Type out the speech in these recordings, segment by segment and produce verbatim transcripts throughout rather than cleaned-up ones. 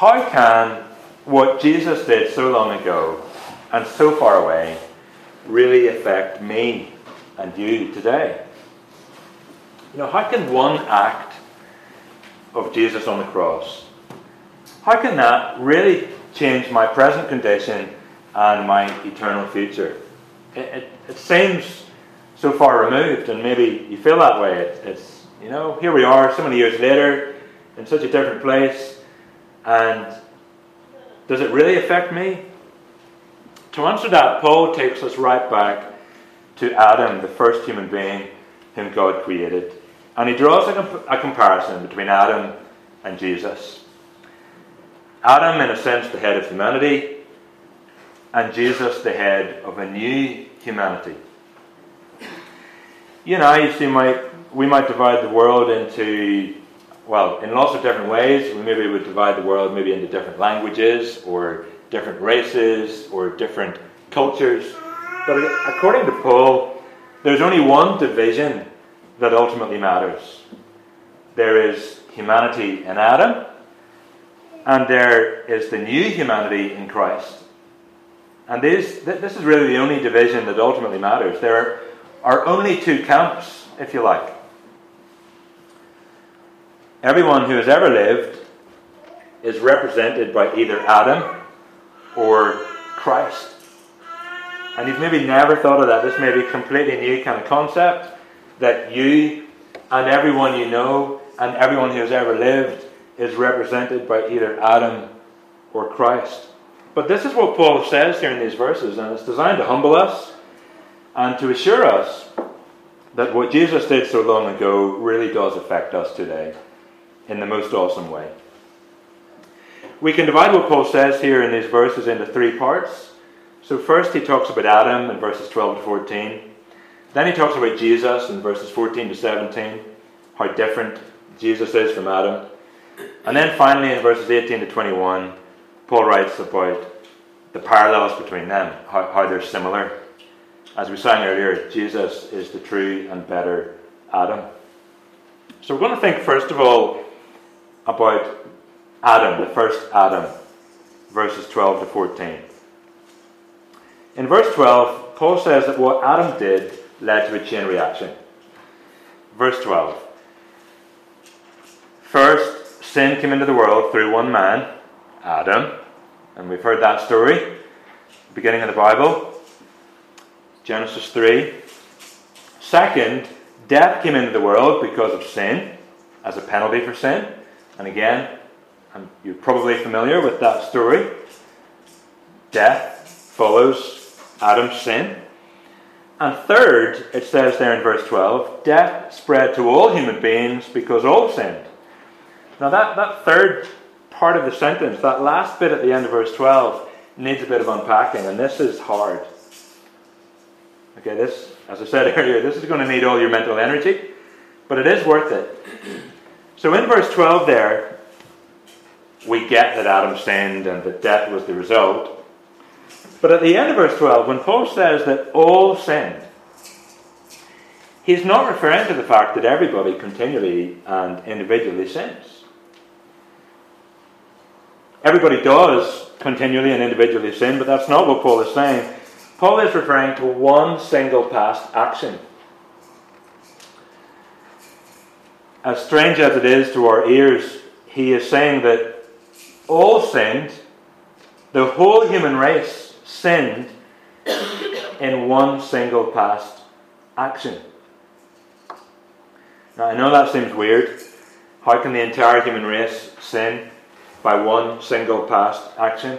how can what Jesus did so long ago and so far away really affect me and you today? You know, how can one act of Jesus on the cross, how can that really change my present condition and my eternal future? It, it, it seems so far removed, and maybe you feel that way. It, it's, you know, here we are so many years later in such a different place, and does it really affect me? To answer that, Paul takes us right back to Adam, the first human being whom God created. And he draws a, comp- a comparison between Adam and Jesus. Adam, in a sense, the head of humanity, and Jesus, the head of a new humanity. You know, you see, might, we might divide the world into, well, in lots of different ways. We maybe would divide the world maybe into different languages, or different races, or different cultures. But according to Paul, there's only one division that ultimately matters. There is humanity in Adam, and there is the new humanity in Christ. And this, this is really the only division that ultimately matters. There are only two camps, if you like. Everyone who has ever lived is represented by either Adam or Christ. And you've maybe never thought of that. This may be a completely new kind of concept, that you and everyone you know and everyone who has ever lived is represented by either Adam or Christ. But this is what Paul says here in these verses, and it's designed to humble us and to assure us that what Jesus did so long ago really does affect us today in the most awesome way. We can divide what Paul says here in these verses into three parts. So first he talks about Adam in verses twelve to fourteen. Then he talks about Jesus in verses fourteen to seventeen, how different Jesus is from Adam. And then finally in verses eighteen to twenty-one, Paul writes about the parallels between them, how, how they're similar. As we sang earlier, Jesus is the true and better Adam. So we're going to think first of all about Adam, the first Adam, verses twelve to fourteen. In verse twelve, Paul says that what Adam did led to a chain reaction. Verse twelve. First, sin came into the world through one man, Adam. And we've heard that story, beginning of the Bible, Genesis three. Second, death came into the world because of sin, as a penalty for sin. And again, and you're probably familiar with that story. Death follows Adam's sin. And third, it says there in verse twelve, death spread to all human beings because all sinned. Now that, that third part of the sentence, that last bit at the end of verse twelve, needs a bit of unpacking, and this is hard. Okay, this, as I said earlier, this is going to need all your mental energy, but it is worth it. So in verse twelve there, we get that Adam sinned and that death was the result. But at the end of verse twelve, when Paul says that all sinned, he's not referring to the fact that everybody continually and individually sins. Everybody does continually and individually sin, but that's not what Paul is saying. Paul is referring to one single past action. As strange as it is to our ears, he is saying that all sinned, the whole human race sinned in one single past action. Now, I know that seems weird. How can the entire human race sin by one single past action?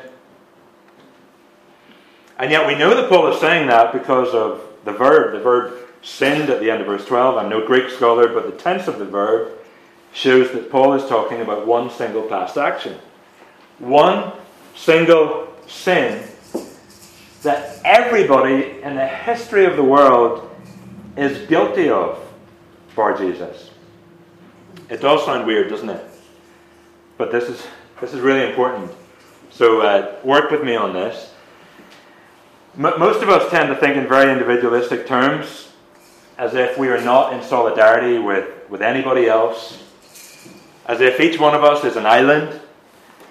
And yet we know that Paul is saying that because of the verb. The verb sinned at the end of verse twelve. I'm no Greek scholar, but the tense of the verb shows that Paul is talking about one single past action. One single sin that everybody in the history of the world is guilty of for Jesus. It does sound weird, doesn't it? But this is this is really important. So uh, work with me on this. M- most of us tend to think in very individualistic terms, as if we are not in solidarity with, with anybody else, as if each one of us is an island,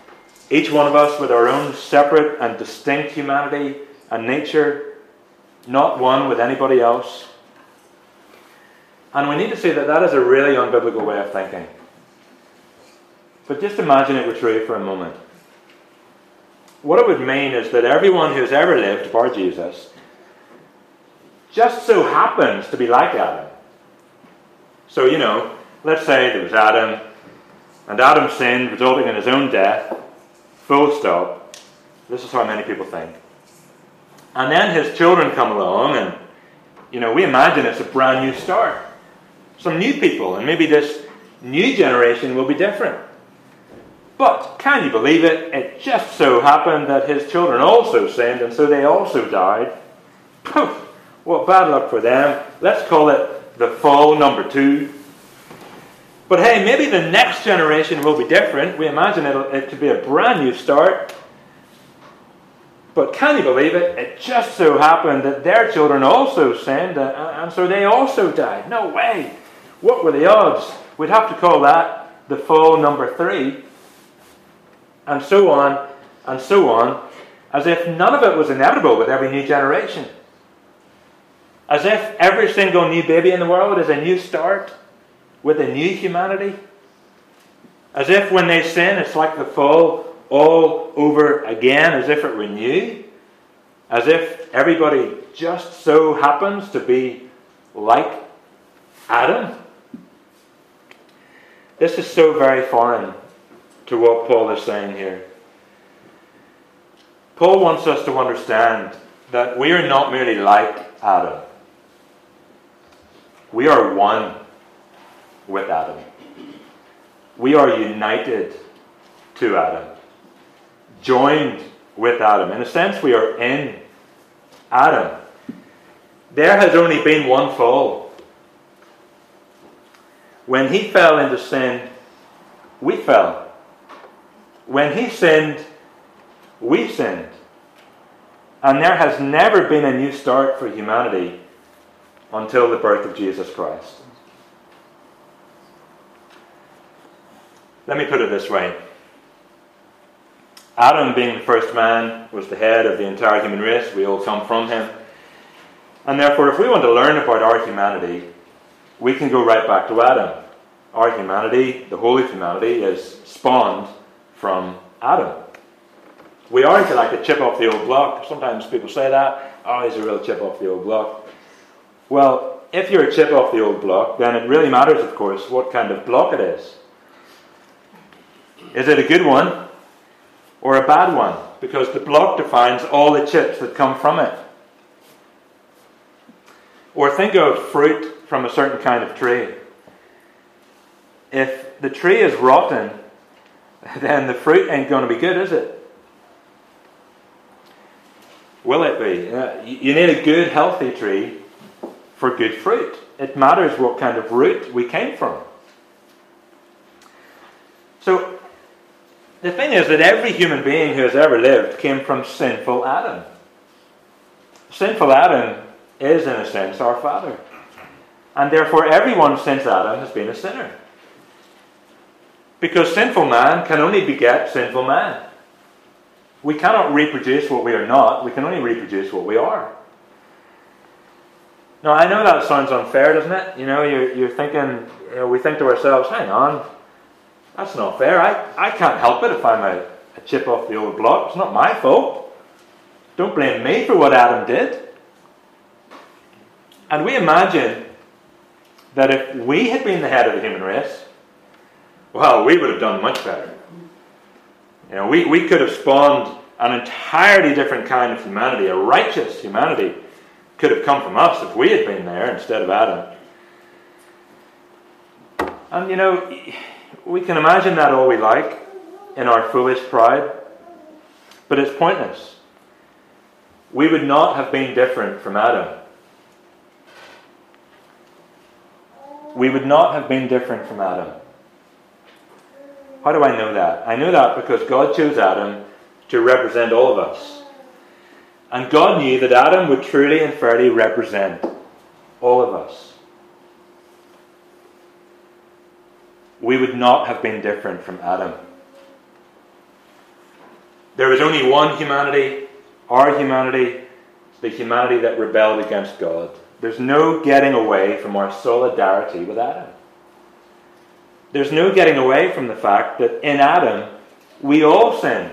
Each one of us with our own separate and distinct humanity and nature, not one with anybody else. And we need to see that that is a really unbiblical way of thinking. But just imagine it were true for a moment. What it would mean is that everyone who's ever lived, bar Jesus, just so happens to be like Adam. So, you know, let's say there was Adam, and Adam sinned, resulting in his own death. Full stop. This is how many people think. And then his children come along, and, you know, we imagine it's a brand new start. Some new people, and maybe this new generation will be different. But, can you believe it? It just so happened that his children also sinned, and so they also died. Poof! What bad luck for them. Let's call it the fall number two. But hey, maybe the next generation will be different. We imagine it'll, it to be a brand new start. But can you believe it? It just so happened that their children also sinned, and, and so they also died. No way! What were the odds? We'd have to call that the fall number three. And so on, and so on, as if none of it was inevitable with every new generation. As if every single new baby in the world is a new start with a new humanity. As if when they sin, it's like the fall all over again, as if it were new. As if everybody just so happens to be like Adam. This is so very foreign to what Paul is saying here. Paul wants us to understand that we are not merely like Adam. We are one with Adam. We are united to Adam. Joined with Adam. In a sense, we are in Adam. There has only been one fall. When he fell into sin, we fell. When he sinned, we sinned. And there has never been a new start for humanity until the birth of Jesus Christ. Let me put it this way. Adam, being the first man, was the head of the entire human race. We all come from him. And therefore, if we want to learn about our humanity, we can go right back to Adam. Our humanity, the whole of humanity, is spawned from Adam. We are, if you like, a chip off the old block. Sometimes people say that. Oh, he's a real chip off the old block. Well, if you're a chip off the old block, then it really matters, of course, what kind of block it is. Is it a good one or a bad one? Because the block defines all the chips that come from it. Or think of fruit from a certain kind of tree. If the tree is rotten, then the fruit ain't going to be good, is it? Will it be? Uh, you need a good, healthy tree for good fruit. It matters what kind of root we came from. So, the thing is that every human being who has ever lived came from sinful Adam. Sinful Adam is, in a sense, our father. And therefore, everyone since Adam has been a sinner. Because sinful man can only beget sinful man. We cannot reproduce what we are not. We can only reproduce what we are. Now, I know that sounds unfair, doesn't it? You know, you're, you're thinking, you know, we think to ourselves, hang on, that's not fair. I, I can't help it if I'm a, a chip off the old block. It's not my fault. Don't blame me for what Adam did. And we imagine that if we had been the head of the human race, well, we would have done much better. You know, we, we could have spawned an entirely different kind of humanity. A righteous humanity could have come from us if we had been there instead of Adam. And, you know, we can imagine that all we like in our foolish pride, but it's pointless. We would not have been different from Adam. We would not have been different from Adam. How do I know that? I know that because God chose Adam to represent all of us. And God knew that Adam would truly and fairly represent all of us. We would not have been different from Adam. There was only one humanity, our humanity, the humanity that rebelled against God. There's no getting away from our solidarity with Adam. There's no getting away from the fact that in Adam, we all sinned.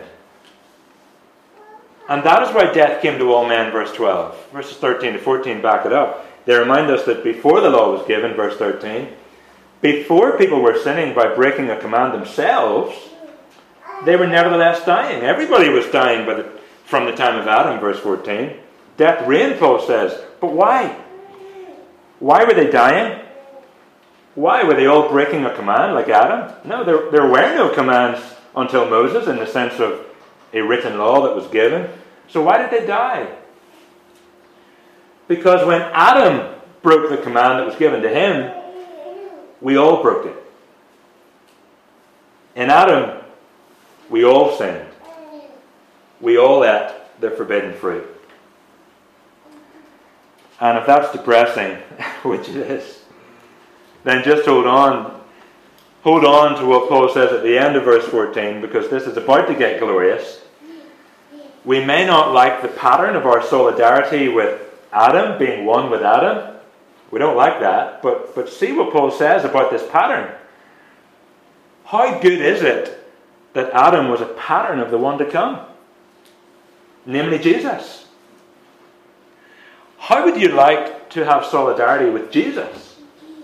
And that is why death came to all men, verse twelve. Verses thirteen to fourteen back it up. They remind us that before the law was given, verse thirteen, before people were sinning by breaking a command themselves, they were nevertheless dying. Everybody was dying by the, from the time of Adam, verse fourteen. Death reigned, Paul says. But why? Why were they dying? Why? Were they all breaking a command like Adam? No, there, there were no commands until Moses, in the sense of a written law that was given. So why did they die? Because when Adam broke the command that was given to him, we all broke it. In Adam, we all sinned. We all ate the forbidden fruit. And if that's depressing, which it is, then just hold on. Hold on to what Paul says at the end of verse fourteen, because this is about to get glorious. We may not like the pattern of our solidarity with Adam, being one with Adam. We don't like that. But, but see what Paul says about this pattern. How good is it that Adam was a pattern of the one to come? Namely Jesus. How would you like to have solidarity with Jesus?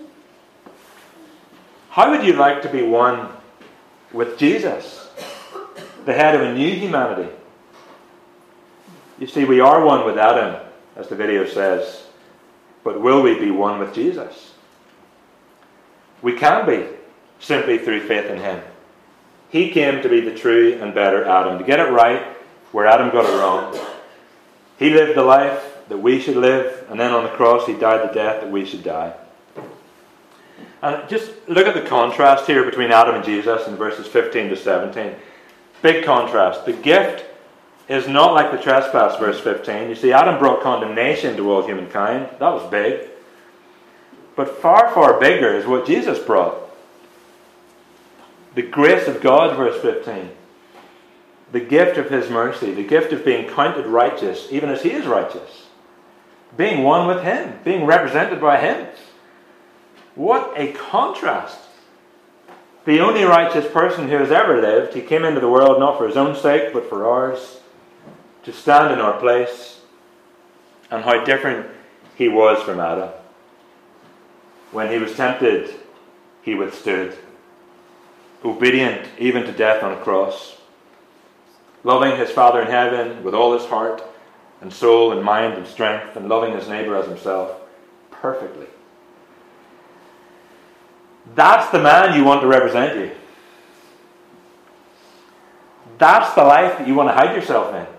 How would you like to be one with Jesus, the head of a new humanity? You see, we are one with Adam, as the video says, but will we be one with Jesus? We can be, simply through faith in him. He came to be the true and better Adam, to get it right where Adam got it wrong. He lived the life that we should live, and then on the cross he died the death that we should die. And just look at the contrast here between Adam and Jesus in verses fifteen to seventeen. Big contrast. The gift is not like the trespass, verse fifteen. You see, Adam brought condemnation to all humankind. That was big. But far, far bigger is what Jesus brought. The grace of God, verse fifteen. The gift of his mercy. The gift of being counted righteous, even as he is righteous. Being one with him. Being represented by him. What a contrast. The only righteous person who has ever lived, he came into the world not for his own sake, but for ours, to stand in our place. And how different he was from Adam. When he was tempted, he withstood. Obedient even to death on a cross. Loving his Father in heaven with all his heart and soul and mind and strength, and loving his neighbour as himself perfectly. That's the man you want to represent you. That's the life that you want to hide yourself in.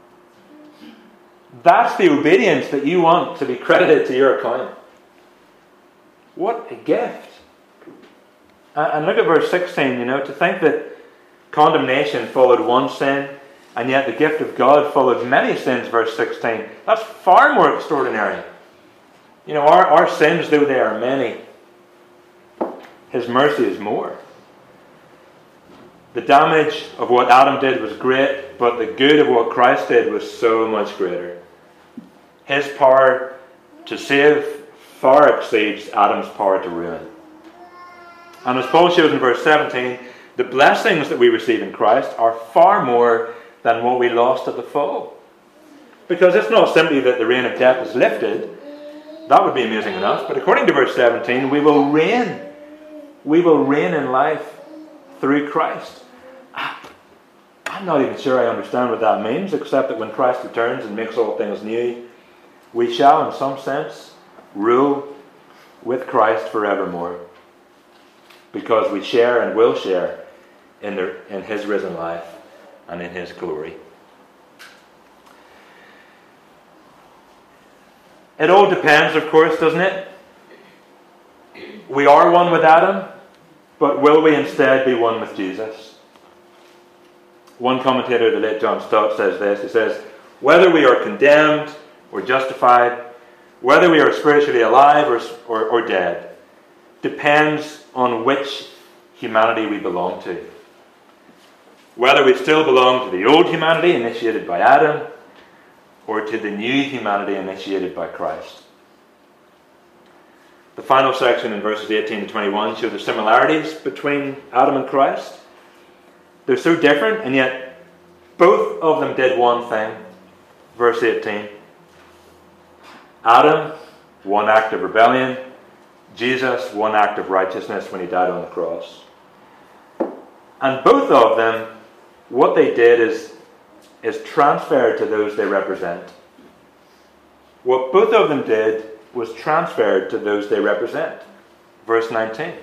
That's the obedience that you want to be credited to your account. What a gift. And look at verse sixteen, you know, to think that condemnation followed one sin, and yet the gift of God followed many sins, verse sixteen. That's far more extraordinary. You know, our, our sins, though they are many, his mercy is more. The damage of what Adam did was great, but the good of what Christ did was so much greater. His power to save far exceeds Adam's power to ruin. And as Paul shows in verse seventeen, the blessings that we receive in Christ are far more than what we lost at the fall. Because it's not simply that the reign of death is lifted. That would be amazing enough. But according to verse seventeen, we will reign. We will reign in life through Christ. I'm not even sure I understand what that means, except that when Christ returns and makes all things new, we shall, in some sense, rule with Christ forevermore. Because we share and will share in, the, in his risen life and in his glory. It all depends, of course, doesn't it? We are one with Adam, but will we instead be one with Jesus? One commentator, the late John Stott, says this. He says, whether we are condemned or justified, whether we are spiritually alive or, or, or dead, depends on which humanity we belong to. whether we still belong to the old humanity initiated by Adam or to the new humanity initiated by Christ. The final section in verses eighteen to twenty-one show the similarities between Adam and Christ. They're so different, and yet both of them did one thing. Verse eighteen. Adam, one act of rebellion. Jesus, one act of righteousness when he died on the cross. And both of them, what they did is, is transferred to those they represent. What both of them did was transferred to those they represent. Verse nineteen.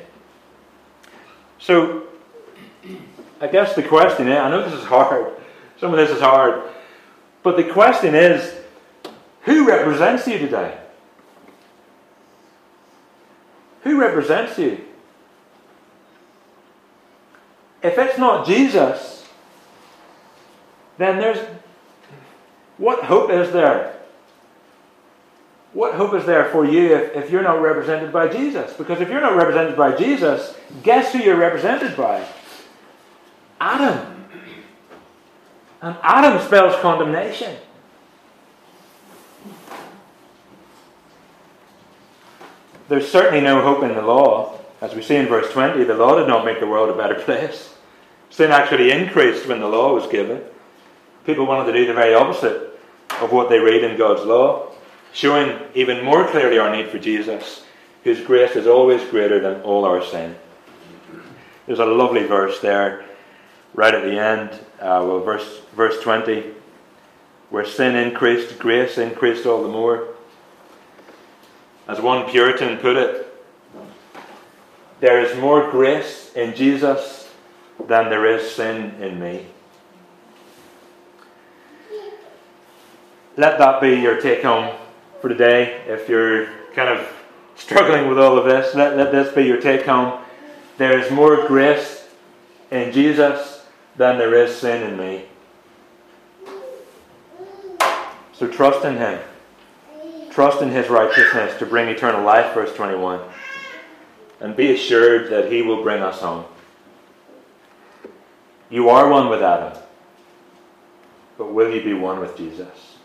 So, I guess the question is, I know this is hard. Some of this is hard. But the question is, who represents you today? Who represents you? If it's not Jesus, then there's... what hope is there? What hope is there for you if, if you're not represented by Jesus? Because if you're not represented by Jesus, guess who you're represented by? Adam. And Adam spells condemnation. There's certainly no hope in the law. As we see in verse twenty, the law did not make the world a better place. Sin actually increased when the law was given. People wanted to do the very opposite of what they read in God's law, showing even more clearly our need for Jesus, whose grace is always greater than all our sin. There's a lovely verse there, right at the end, uh, well, verse, verse twenty, where sin increased, grace increased all the more. As one Puritan put it, there is more grace in Jesus than there is sin in me. Let that be your take home for today. If you're kind of struggling with all of this, let, let this be your take home. There is more grace in Jesus than there is sin in me. So trust in Him. Trust in His righteousness to bring eternal life, verse twenty-one. And be assured that He will bring us home. You are one with Adam, but will you be one with Jesus?